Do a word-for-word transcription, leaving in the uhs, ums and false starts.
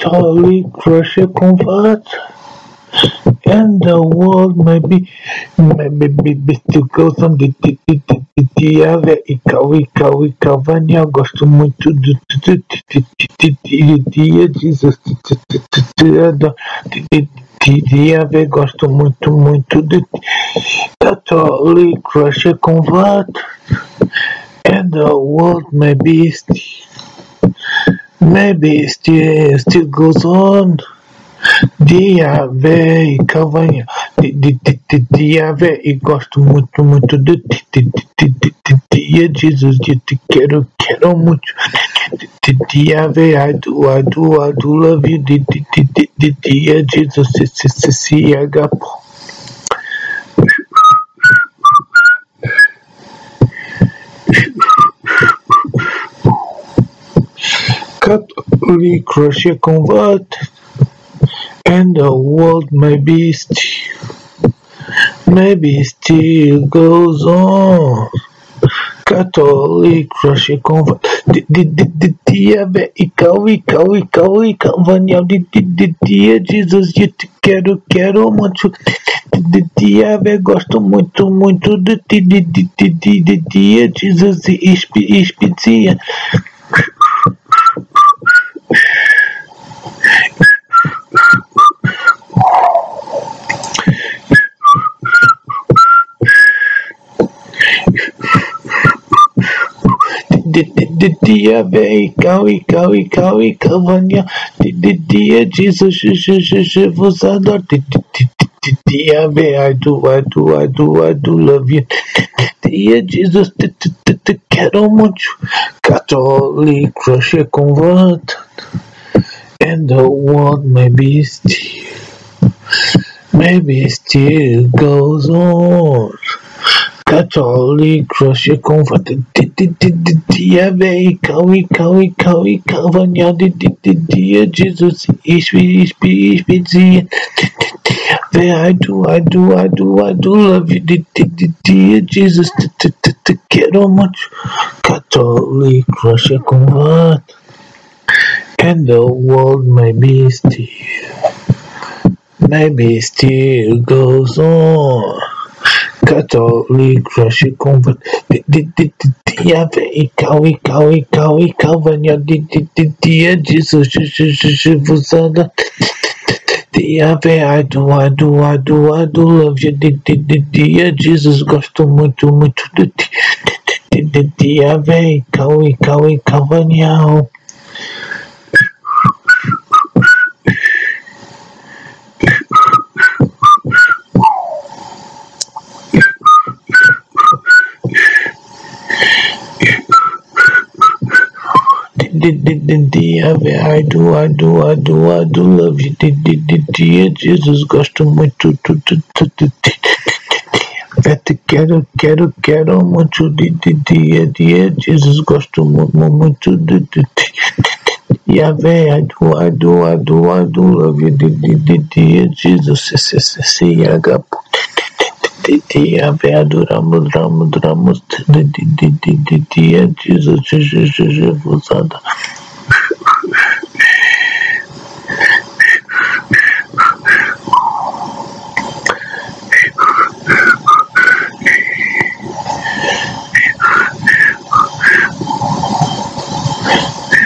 totally crush your comfort, and the world may be, may be, be, be still goes on the the the the the the ave ika ika ika vanya gosto muito do do do do do do do Jesus do do do do do do the ave gosto muito muito do totally crush your comfort, and the world may be still, maybe still still goes on. Dia véi, cavanha, di- di- di- di- dia véi, e gosto muito, muito de ti, di- di- di- di- di- dia Jesus, eu te quero, quero muito, di- di- dia véi, I do, I do, I do love you, di- di- di- di- di- dia Jesus, se, se, se, se, agapo. Catholic Russia convert, and the world may be still, maybe still goes on. Catholic Russia convert, di di di di dia ve ikaw ikaw ikaw ikaw vanyaw di di di dia Jesus eu te quero quero muito di di dia ve gosto muito muito de ti di di di di di dia Jesus ich bin ich bin sie. Dia ve ikaw ikaw ikaw ikaw vanyaw di di dia Jesus je je je je vous adore di di di di dia ve I do I do I do I do love you dia Jesus te te te te quero muito. Catholic Russia convert, and the world maybe still, maybe still goes on. Catholic Russia convert, di di di di dia ve ikaw ikaw ikaw ikaw vanyaw di di di dia Jesus ich bin ich bin ich bin sie. Ve I do I do I do I do love you di di di dia Jesus te te te te quero muito. Catholic Russia convert, and the world maybe still, maybe still goes on. Catholic Russia convert, di di di di dia ve ikaw ikaw ikaw ikaw vanyaw di di di dia Jesus je je je je vous adore dia ve I do I do I do I do love you di di di dia Jesus gosto muito muito de ti di di di dia ve ikaw ikaw ikaw vanyaw. Di di di dia ve I do I do I do I do love you di di di dia Jesus gosto muito tu tu tu tu ti ve te quero quero quero muito di di dia dia Jesus gosto muito muito di di ti dia ve I do I do I do I do love you di di di dia Jesus se se se se agapo di dia ve adoramos adoramos adoramos di di di di di dia Jesus je je je je vous adore.